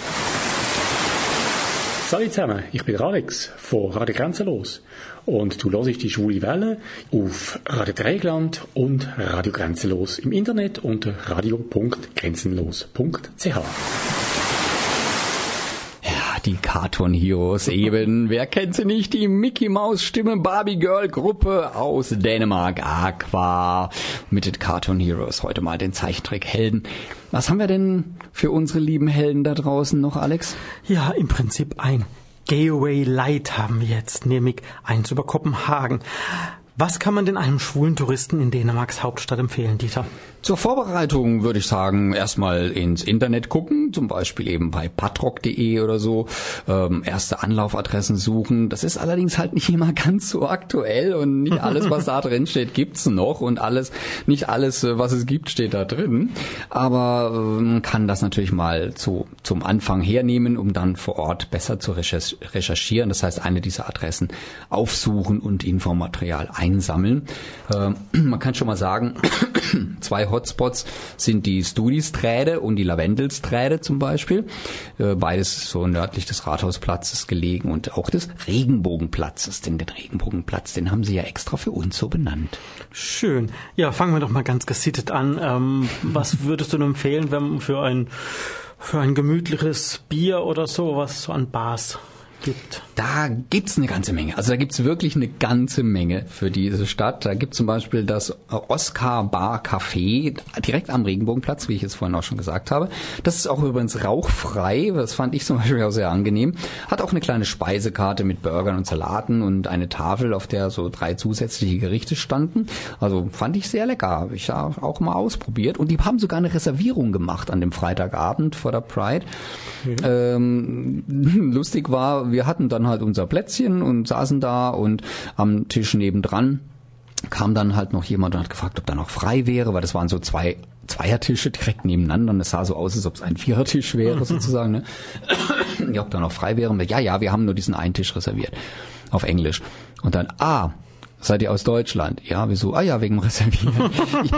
Salut zusammen, ich bin Alex von Radio Grenzenlos und du hörst die Schwule Welle auf Radio Dreieckland und Radio Grenzenlos im Internet unter radio.grenzenlos.ch. Ja, die Cartoon Heroes eben. Wer kennt sie nicht? Die Mickey Maus Stimme Barbie Girl Gruppe aus Dänemark, Aqua, mit den Cartoon Heroes. Heute mal den Zeichentrickhelden. Was haben wir denn für unsere lieben Helden da draußen noch, Alex? Ja, im Prinzip ein Getaway Light haben wir jetzt, nämlich eins über Kopenhagen. Was kann man denn einem schwulen Touristen in Dänemarks Hauptstadt empfehlen, Dieter? Zur Vorbereitung würde ich sagen, erstmal ins Internet gucken, zum Beispiel eben bei patrock.de oder so, erste Anlaufadressen suchen. Das ist allerdings halt nicht immer ganz so aktuell und nicht alles, was da drin steht, gibt's noch und nicht alles, was es gibt, steht da drin. Aber man kann das natürlich mal zum Anfang hernehmen, um dann vor Ort besser zu recherchieren. Das heißt, eine dieser Adressen aufsuchen und Infomaterial einsammeln. Man kann schon mal sagen, 2 Hotspots sind die Studisträde und die Lavendelsträde zum Beispiel. Beides so nördlich des Rathausplatzes gelegen und auch des Regenbogenplatzes. Denn den Regenbogenplatz, den haben sie ja extra für uns so benannt. Schön. Ja, fangen wir doch mal ganz gesittet an. Was würdest du denn empfehlen, wenn für ein gemütliches Bier oder so, was so an Bars gibt? Da gibt's eine ganze Menge. Also da gibt's wirklich eine ganze Menge für diese Stadt. Da gibt's zum Beispiel das Oscar Bar Café direkt am Regenbogenplatz, wie ich jetzt vorhin auch schon gesagt habe. Das ist auch übrigens rauchfrei. Das fand ich zum Beispiel auch sehr angenehm. Hat auch eine kleine Speisekarte mit Burgern und Salaten und eine Tafel, auf der so 3 zusätzliche Gerichte standen. Also fand ich sehr lecker. Habe ich ja auch mal ausprobiert. Und die haben sogar eine Reservierung gemacht an dem Freitagabend vor der Pride. Lustig war, wir hatten dann halt unser Plätzchen und saßen da und am Tisch nebendran kam dann halt noch jemand und hat gefragt, ob da noch frei wäre, weil das waren so 2 Zweiertische direkt nebeneinander und es sah so aus, als ob es ein Vierertisch wäre sozusagen. Ne? Ja, ob da noch frei wäre. Ja, wir haben nur diesen einen Tisch reserviert auf Englisch. Und dann, seid ihr aus Deutschland? Ja, wieso? Ja, wegen Reservieren.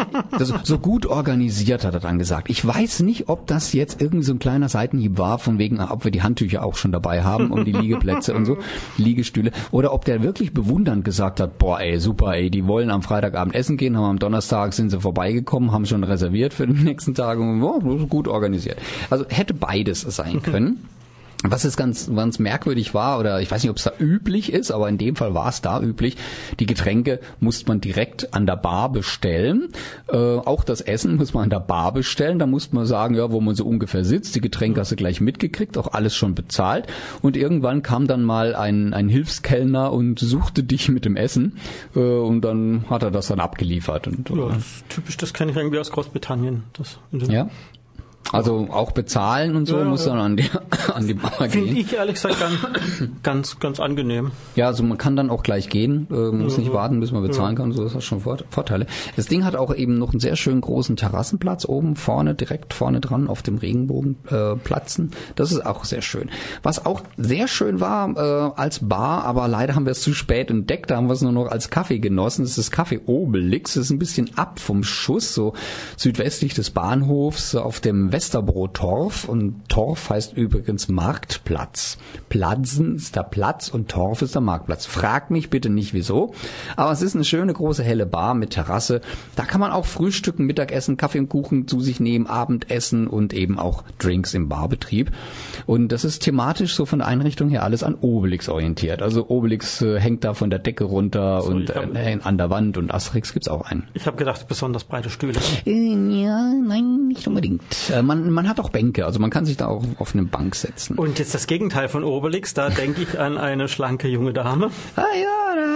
So gut organisiert, hat er dann gesagt. Ich weiß nicht, ob das jetzt irgendwie so ein kleiner Seitenhieb war, von wegen, ob wir die Handtücher auch schon dabei haben, um die Liegeplätze und so, Liegestühle. Oder ob der wirklich bewundernd gesagt hat, boah, ey, super, ey, die wollen am Freitagabend essen gehen, haben am Donnerstag sind sie vorbeigekommen, haben schon reserviert für den nächsten Tag und gut organisiert. Also hätte beides sein können. Was jetzt ganz merkwürdig war, oder ich weiß nicht, ob es da üblich ist, aber in dem Fall war es da üblich, die Getränke musste man direkt an der Bar bestellen. Auch das Essen muss man an der Bar bestellen. Da musste man sagen, ja, wo man so ungefähr sitzt. Die Getränke hast du gleich mitgekriegt, auch alles schon bezahlt. Und irgendwann kam dann mal ein Hilfskellner und suchte dich mit dem Essen. Und dann hat er das dann abgeliefert. Und, ja, das ist typisch, das kenne ich irgendwie aus Großbritannien. Ja. Also auch bezahlen und so muss dann an die Bar gehen. Finde ich ehrlich gesagt ganz angenehm. Ja, also man kann dann auch gleich gehen, muss nicht warten, bis man bezahlen kann, so ist das schon Vorteile. Das Ding hat auch eben noch einen sehr schön großen Terrassenplatz oben direkt vorne dran auf dem Regenbogenplatzen. Das ist auch sehr schön. Was auch sehr schön war als Bar, aber leider haben wir es zu spät entdeckt, da haben wir es nur noch als Kaffee genossen. Das ist das Café Obelix, das ist ein bisschen ab vom Schuss, so südwestlich des Bahnhofs auf dem Westerbro-Torf, und Torf heißt übrigens Marktplatz. Platzen ist der Platz und Torf ist der Marktplatz. Frag mich bitte nicht wieso, aber es ist eine schöne große helle Bar mit Terrasse. Da kann man auch frühstücken, Mittagessen, Kaffee und Kuchen zu sich nehmen, Abendessen und eben auch Drinks im Barbetrieb. Und das ist thematisch so von der Einrichtung her alles an Obelix orientiert. Also Obelix hängt da von der Decke runter und an der Wand, und Asterix gibt's auch einen. Ich habe gedacht, besonders breite Stühle. Ja, nein, nicht unbedingt. Man hat auch Bänke, also man kann sich da auch auf eine Bank setzen. Und jetzt das Gegenteil von Obelix, da denke ich an eine schlanke junge Dame. Ja,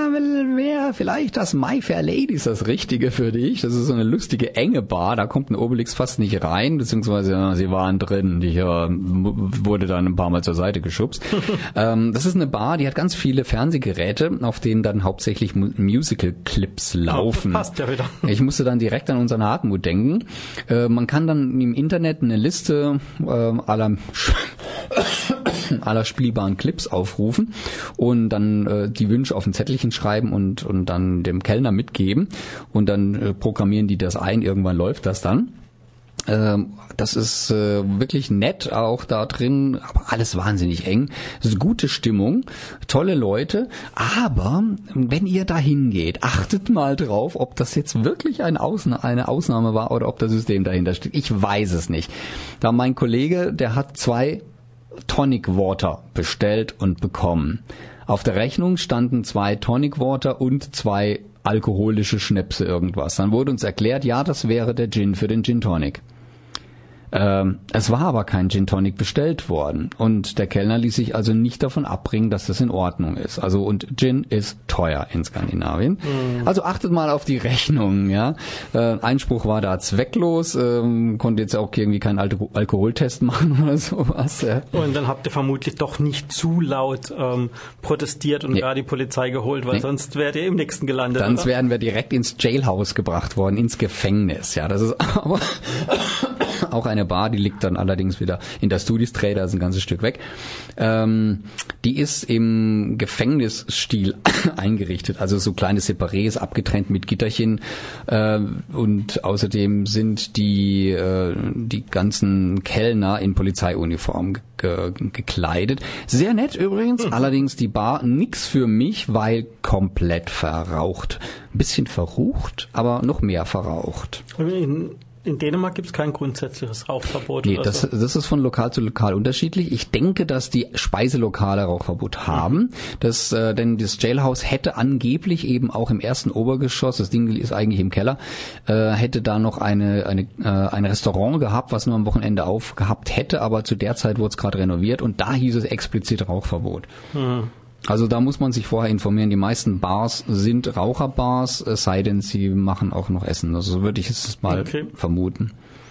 wäre vielleicht das My Fair Ladies das Richtige für dich. Das ist so eine lustige, enge Bar. Da kommt ein Obelix fast nicht rein, beziehungsweise sie waren drin. Ich wurde dann ein paar Mal zur Seite geschubst. Das ist eine Bar, die hat ganz viele Fernsehgeräte, auf denen dann hauptsächlich Musical-Clips laufen. Das passt ja wieder. Ich musste dann direkt an unseren Hartmut denken. Man kann dann im Internet eine Liste aller spielbaren Clips aufrufen und dann die Wünsche auf ein Zettelchen schreiben und dann dem Kellner mitgeben und dann programmieren die das ein, irgendwann läuft das dann. Das ist wirklich nett auch da drin, aber alles wahnsinnig eng. Es ist gute Stimmung, tolle Leute, aber wenn ihr da hingeht, achtet mal drauf, ob das jetzt wirklich eine Ausnahme war oder ob das System dahinter steht. Ich weiß es nicht. Da mein Kollege, der hat 2 Tonic Water bestellt und bekommen. Auf der Rechnung standen 2 Tonic Water und 2 alkoholische Schnäpse irgendwas. Dann wurde uns erklärt, ja, das wäre der Gin für den Gin Tonic. Es war aber kein Gin Tonic bestellt worden und der Kellner ließ sich also nicht davon abbringen, dass das in Ordnung ist. Also und Gin ist teuer in Skandinavien. Also achtet mal auf die Rechnung, ja. Einspruch war da zwecklos, konnte jetzt auch irgendwie keinen Alkoholtest machen oder sowas. Ja. Und dann habt ihr vermutlich doch nicht zu laut protestiert und gar die Polizei geholt, weil sonst wärt ihr im nächsten gelandet. Sonst wären wir direkt ins Jailhouse gebracht worden, ins Gefängnis. Ja, das ist aber auch eine Bar, die liegt dann allerdings wieder in der Studistrade, da ist ein ganzes Stück weg. Die ist im Gefängnisstil eingerichtet, also so kleine Separés, abgetrennt mit Gitterchen und außerdem sind die ganzen Kellner in Polizeiuniform gekleidet. Sehr nett übrigens, allerdings die Bar nix für mich, weil komplett verraucht. Ein bisschen verrucht, aber noch mehr verraucht. In Dänemark gibt es kein grundsätzliches Rauchverbot. Nee, das ist von Lokal zu Lokal unterschiedlich. Ich denke, dass die Speiselokale Rauchverbot haben. Denn das Jailhouse hätte angeblich eben auch im ersten Obergeschoss, das Ding ist eigentlich im Keller, hätte da noch ein Restaurant gehabt, was nur am Wochenende aufgehabt hätte, aber zu der Zeit wurde es gerade renoviert und da hieß es explizit Rauchverbot. Also da muss man sich vorher informieren. Die meisten Bars sind Raucherbars, es sei denn, sie machen auch noch Essen. Also so würde ich es mal vermuten.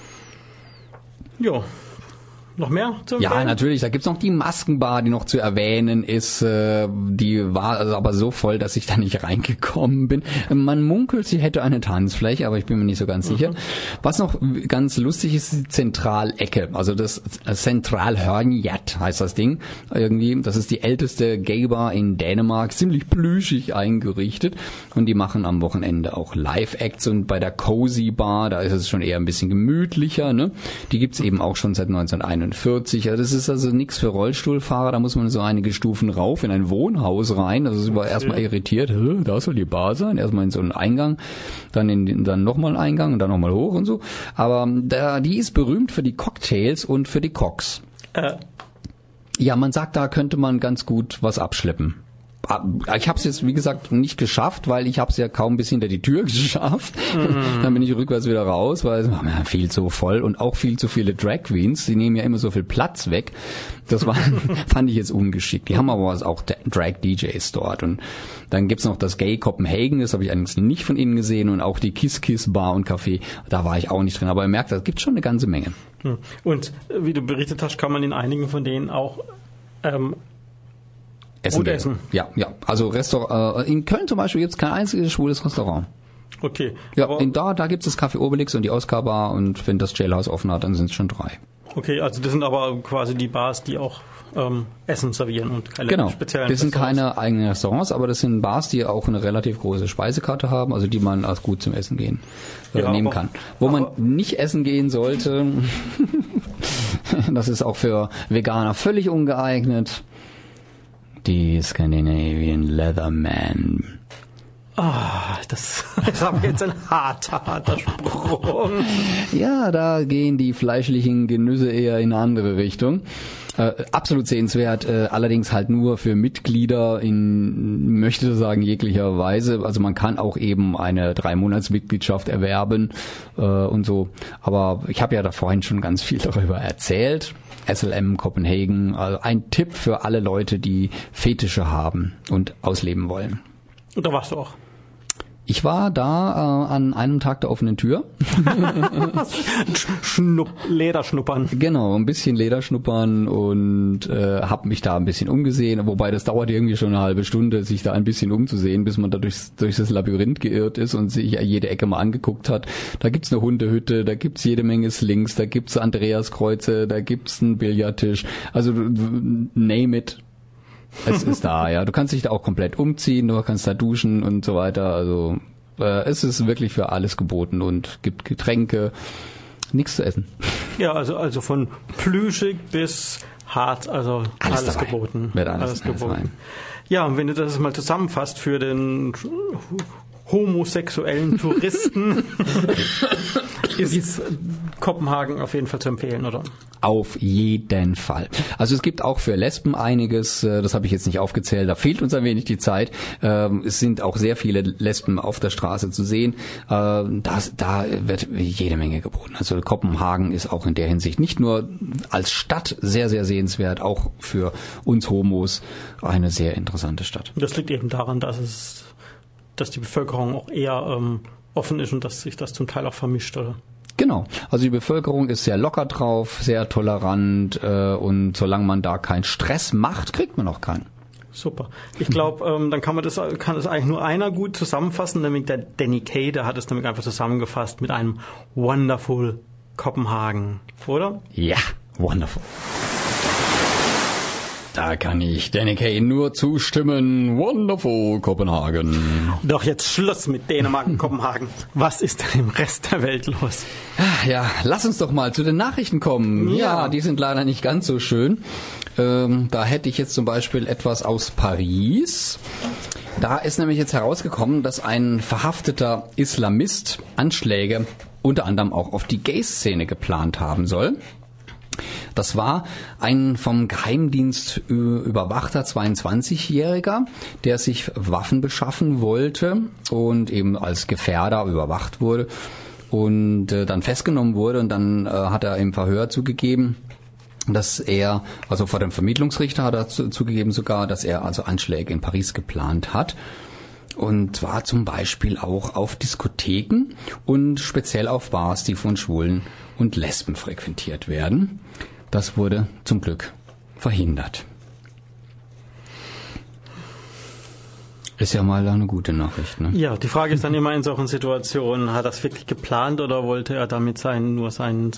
Ja. Noch mehr zu empfehlen? Ja, natürlich. Da gibt's noch die Maskenbar, die noch zu erwähnen ist. Die war also aber so voll, dass ich da nicht reingekommen bin. Man munkelt, sie hätte eine Tanzfläche, aber ich bin mir nicht so ganz sicher. Was noch ganz lustig ist, die Zentralecke. Also das Centralhörnjat heißt das Ding. Irgendwie, das ist die älteste Gay-Bar in Dänemark. Ziemlich plüschig eingerichtet. Und die machen am Wochenende auch Live-Acts. Und bei der Cozy Bar, da ist es schon eher ein bisschen gemütlicher. Ne? Die gibt's eben auch schon seit 1941. Ja, das ist also nichts für Rollstuhlfahrer, da muss man so einige Stufen rauf in ein Wohnhaus rein, also ich war erstmal irritiert, da soll die Bar sein, erstmal in so einen Eingang, dann nochmal einen Eingang und dann nochmal hoch und so, aber die ist berühmt für die Cocktails und für die Cocks. Ja, man sagt, da könnte man ganz gut was abschleppen. Ich habe es jetzt, wie gesagt, nicht geschafft, weil ich habe es ja kaum bis hinter die Tür geschafft. Dann bin ich rückwärts wieder raus, weil es war viel zu voll und auch viel zu viele Drag Queens. Die nehmen ja immer so viel Platz weg. Das fand ich jetzt ungeschickt. Die haben aber auch Drag DJs dort. Und dann gibt's noch das Gay Copenhagen, das habe ich allerdings nicht von innen gesehen. Und auch die Kiss Kiss Bar und Café, da war ich auch nicht drin. Aber ihr merkt, das gibt schon eine ganze Menge. Und wie du berichtet hast, kann man in einigen von denen auch Essen. Ja. Also in Köln zum Beispiel gibt es kein einziges schwules Restaurant. Okay. Ja, da gibt es das Café Obelix und die Oscar Bar und wenn das Jailhouse offen hat, dann sind es schon 3. Okay, also das sind aber quasi die Bars, die auch Essen servieren und keine speziellen das sind keine eigenen Restaurants, aber das sind Bars, die auch eine relativ große Speisekarte haben, also die man als gut zum Essen gehen nehmen kann. Wo man nicht essen gehen sollte, das ist auch für Veganer völlig ungeeignet. Die Scandinavian Leatherman. Das ist aber jetzt ein harter Sprung. Ja, da gehen die fleischlichen Genüsse eher in eine andere Richtung. Absolut sehenswert, allerdings halt nur für Mitglieder möchte sagen, jeglicher Weise. Also man kann auch eben eine 3-Monats-Mitgliedschaft erwerben und so. Aber ich habe ja da vorhin schon ganz viel darüber erzählt. SLM Copenhagen, also ein Tipp für alle Leute, die Fetische haben und ausleben wollen. Und da warst du auch. Ich war da an einem Tag der offenen Tür. Lederschnuppern. Genau, ein bisschen Lederschnuppern und habe mich da ein bisschen umgesehen. Wobei das dauert irgendwie schon eine halbe Stunde, sich da ein bisschen umzusehen, bis man da durch das Labyrinth geirrt ist und sich jede Ecke mal angeguckt hat. Da gibt's eine Hundehütte, da gibt's jede Menge Slings, da gibt's Andreaskreuze, da gibt's einen Billardtisch. Also name it. Es ist da, ja. Du kannst dich da auch komplett umziehen, du kannst da duschen und so weiter. Also es ist wirklich für alles geboten und gibt Getränke, nichts zu essen. Ja, also von plüschig bis hart, also alles geboten. Wird alles geboten. Ja, und wenn du das mal zusammenfasst für den homosexuellen Touristen, ist Kopenhagen auf jeden Fall zu empfehlen, oder? Auf jeden Fall. Also es gibt auch für Lesben einiges, das habe ich jetzt nicht aufgezählt, da fehlt uns ein wenig die Zeit. Es sind auch sehr viele Lesben auf der Straße zu sehen. Da wird jede Menge geboten. Also Kopenhagen ist auch in der Hinsicht nicht nur als Stadt sehr, sehr sehenswert, auch für uns Homos eine sehr interessante Stadt. Das liegt eben daran, dass die Bevölkerung auch eher offen ist und dass sich das zum Teil auch vermischt, oder? Genau, also die Bevölkerung ist sehr locker drauf, sehr tolerant und solange man da keinen Stress macht, kriegt man auch keinen. Super. Ich glaube, dann kann es eigentlich nur einer gut zusammenfassen, nämlich der Danny Kaye, der hat es nämlich einfach zusammengefasst mit einem Wonderful Kopenhagen, oder? Ja, wonderful. Da kann ich Danny Kaye nur zustimmen. Wonderful Kopenhagen. Doch jetzt Schluss mit Dänemark und Kopenhagen. Was ist denn im Rest der Welt los? Ja, lass uns doch mal zu den Nachrichten kommen. Ja, die sind leider nicht ganz so schön. Da hätte ich jetzt zum Beispiel etwas aus Paris. Da ist nämlich jetzt herausgekommen, dass ein verhafteter Islamist Anschläge unter anderem auch auf die Gay-Szene geplant haben soll. Das war ein vom Geheimdienst überwachter 22-Jähriger, der sich Waffen beschaffen wollte und eben als Gefährder überwacht wurde und dann festgenommen wurde. Und dann hat er im Verhör zugegeben, dass er, also vor dem Vermittlungsrichter hat er zugegeben sogar, dass er also Anschläge in Paris geplant hat. Und zwar zum Beispiel auch auf Diskotheken und speziell auf Bars, die von Schwulen und Lesben frequentiert werden. Das wurde zum Glück verhindert. Ist ja mal eine gute Nachricht, ne? Ja, die Frage ist dann immer in solchen Situationen, hat er das wirklich geplant oder wollte er damit seine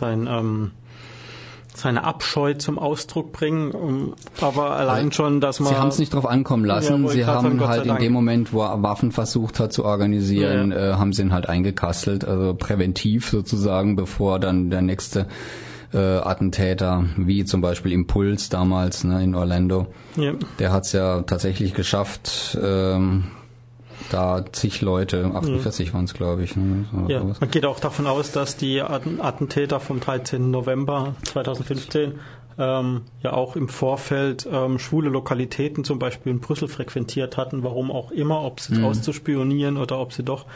Abscheu zum Ausdruck bringen, aber allein schon, dass man... Sie haben es nicht drauf ankommen lassen, sie haben halt in dem Moment, wo er Waffen versucht hat zu organisieren, haben sie ihn halt eingekastelt, also präventiv sozusagen, bevor dann der nächste Attentäter, wie zum Beispiel Impuls damals, ne, in Orlando, der hat es ja tatsächlich geschafft, da zig Leute, 48 waren es, glaube ich. Ne, man geht auch davon aus, dass die Attentäter vom 13. November 2015 ja auch im Vorfeld schwule Lokalitäten zum Beispiel in Brüssel frequentiert hatten, warum auch immer, ob sie jetzt auszuspionieren oder ob sie doch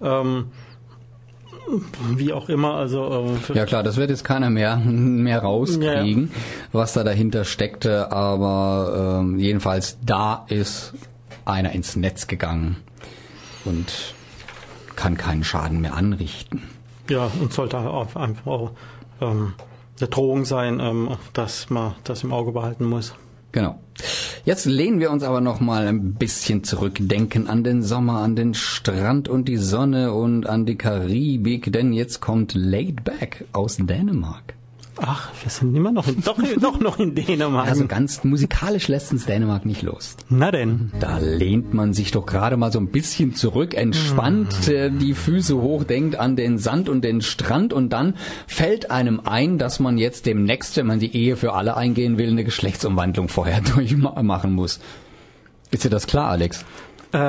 wie auch immer, also ja klar, das wird jetzt keiner mehr rauskriegen, was da dahinter steckte, aber jedenfalls da ist einer ins Netz gegangen und kann keinen Schaden mehr anrichten. Ja, und sollte auch einfach auch eine Drohung sein, dass man das im Auge behalten muss. Genau. Jetzt lehnen wir uns aber noch mal ein bisschen zurück, denken an den Sommer, an den Strand und die Sonne und an die Karibik, denn jetzt kommt Laid Back aus Dänemark. Ach, wir sind immer noch doch noch in Dänemark. Also ganz musikalisch lässt uns Dänemark nicht los. Na denn. Da lehnt man sich doch gerade mal so ein bisschen zurück, entspannt die Füße hoch, denkt an den Sand und den Strand und dann fällt einem ein, dass man jetzt demnächst, wenn man die Ehe für alle eingehen will, eine Geschlechtsumwandlung vorher durchmachen muss. Ist dir das klar, Alex? Nee,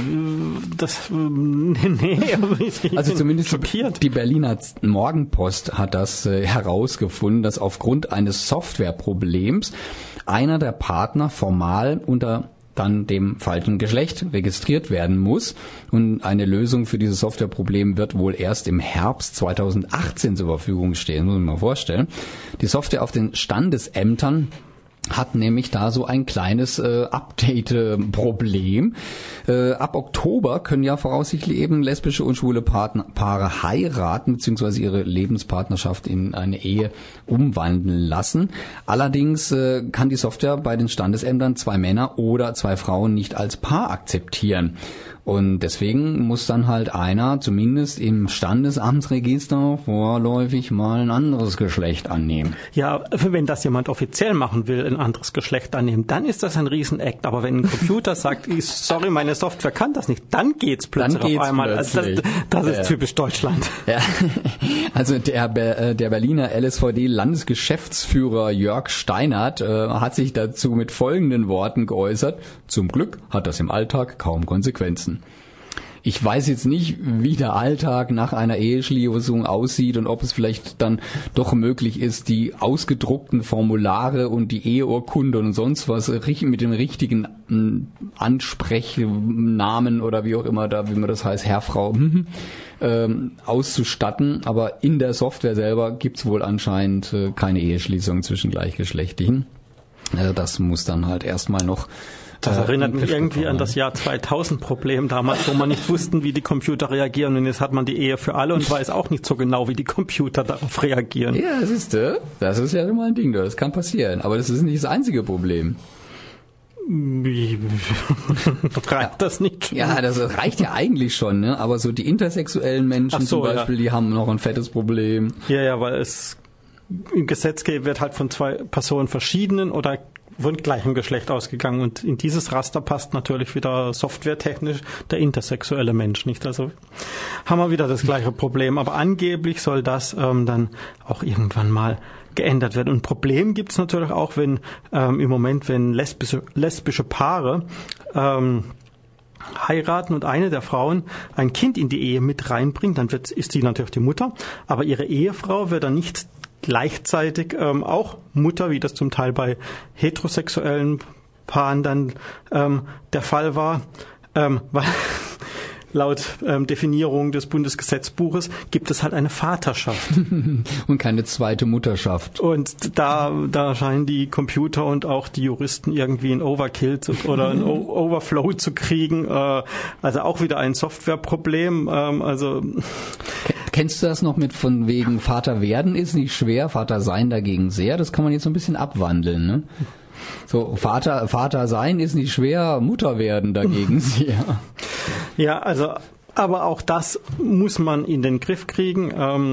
aber ich also zumindest schockiert. Die Berliner Morgenpost hat das herausgefunden, dass aufgrund eines Softwareproblems einer der Partner formal unter dann dem falschen Geschlecht registriert werden muss. Und eine Lösung für dieses Softwareproblem wird wohl erst im Herbst 2018 zur Verfügung stehen, muss man mal vorstellen. Die Software auf den Standesämtern hat nämlich da so ein kleines Update-Problem. Ab Oktober können ja voraussichtlich eben lesbische und schwule Paare heiraten bzw. ihre Lebenspartnerschaft in eine Ehe umwandeln lassen. Allerdings kann die Software bei den Standesämtern 2 Männer oder 2 Frauen nicht als Paar akzeptieren. Und deswegen muss dann halt einer zumindest im Standesamtsregister vorläufig mal ein anderes Geschlecht annehmen. Ja, wenn das jemand offiziell machen will, ein anderes Geschlecht annehmen, dann ist das ein Riesenakt. Aber wenn ein Computer sagt, sorry, meine Software kann das nicht, dann geht's plötzlich auf einmal. Plötzlich. Also das ist typisch Deutschland. Ja. Also der Berliner LSVD-Landesgeschäftsführer Jörg Steinert hat sich dazu mit folgenden Worten geäußert: Zum Glück hat das im Alltag kaum Konsequenzen. Ich weiß jetzt nicht, wie der Alltag nach einer Eheschließung aussieht und ob es vielleicht dann doch möglich ist, die ausgedruckten Formulare und die Eheurkunde und sonst was mit dem richtigen Ansprechnamen oder wie auch immer da, wie man das heißt, Herr, Frau, auszustatten. Aber in der Software selber gibt's wohl anscheinend keine Eheschließung zwischen Gleichgeschlechtlichen. Das muss dann halt erstmal noch. Das erinnert mich irgendwie an das Jahr 2000 Problem damals, wo man nicht wussten, wie die Computer reagieren, und jetzt hat man die Ehe für alle und weiß auch nicht so genau, wie die Computer darauf reagieren. Ja, siehst du, das ist ja immer ein Ding, das kann passieren, aber das ist nicht das einzige Problem. Reicht das nicht schon? Ja, das reicht ja eigentlich schon, ne? Aber so die intersexuellen Menschen zum Beispiel, die haben noch ein fettes Problem. Ja, weil es im Gesetz wird halt von 2 Personen verschiedenen oder von gleichem Geschlecht ausgegangen, und in dieses Raster passt natürlich wieder softwaretechnisch der intersexuelle Mensch nicht. Also haben wir wieder das gleiche Problem, aber angeblich soll das dann auch irgendwann mal geändert werden. Und ein Problem gibt es natürlich auch, wenn im Moment, wenn lesbische Paare heiraten und eine der Frauen ein Kind in die Ehe mit reinbringt, dann ist sie natürlich die Mutter, aber ihre Ehefrau wird dann nicht gleichzeitig auch Mutter, wie das zum Teil bei heterosexuellen Paaren dann der Fall war, weil laut Definierung des Bundesgesetzbuches gibt es halt eine Vaterschaft. Und keine zweite Mutterschaft. Und da scheinen die Computer und auch die Juristen irgendwie einen Overkill oder einen Overflow zu kriegen. Also auch wieder ein Softwareproblem. Kennst du das noch mit von wegen Vater werden ist nicht schwer, Vater sein dagegen sehr? Das kann man jetzt so ein bisschen abwandeln, ne? So, Vater sein ist nicht schwer, Mutter werden dagegen sehr. Ja, also, aber auch das muss man in den Griff kriegen,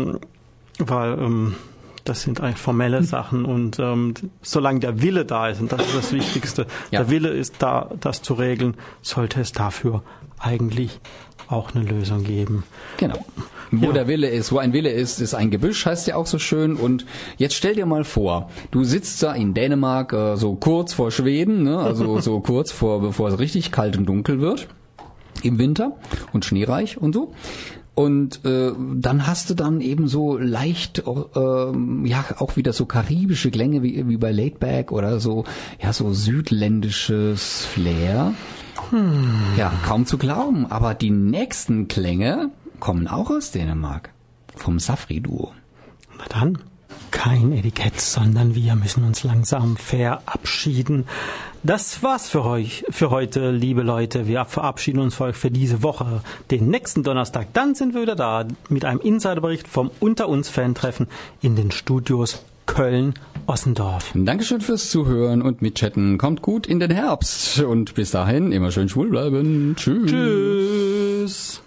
weil das sind eigentlich formelle Sachen, und solange der Wille da ist, und das ist das Wichtigste, der Wille ist da, das zu regeln, sollte es dafür eigentlich auch eine Lösung geben. Genau. Wo ein Wille ist, ist ein Gebüsch, heißt ja auch so schön. Und jetzt stell dir mal vor, du sitzt da in Dänemark, so kurz vor Schweden, ne? Also so kurz bevor es richtig kalt und dunkel wird im Winter und schneereich und so. Und dann hast du dann eben so leicht, auch wieder so karibische Klänge wie bei Laidback oder so, so südländisches Flair. Ja, kaum zu glauben, aber die nächsten Klänge kommen auch aus Dänemark, vom Safri-Duo. Na dann, kein Etikett, sondern wir müssen uns langsam verabschieden. Das war's für heute, liebe Leute. Wir verabschieden uns für euch für diese Woche. Den nächsten Donnerstag, dann sind wir wieder da mit einem Insiderbericht vom Unter-uns-Fan-Treffen in den Studios Köln-Ossendorf. Dankeschön fürs Zuhören und Mitchatten. Kommt gut in den Herbst und bis dahin immer schön schwul bleiben. Tschüss. Tschüss.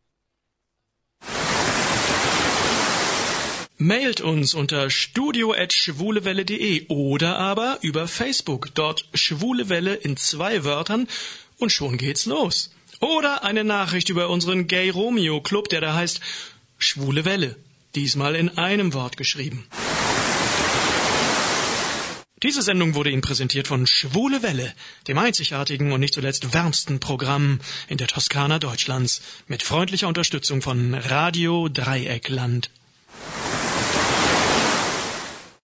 Mailt uns unter studio@schwulewelle.de oder aber über Facebook, dort Schwule Welle in 2 Wörtern, und schon geht's los. Oder eine Nachricht über unseren Gay Romeo Club, der da heißt Schwule Welle, diesmal in einem Wort geschrieben. Diese Sendung wurde Ihnen präsentiert von Schwule Welle, dem einzigartigen und nicht zuletzt wärmsten Programm in der Toskana Deutschlands, mit freundlicher Unterstützung von Radio Dreieckland.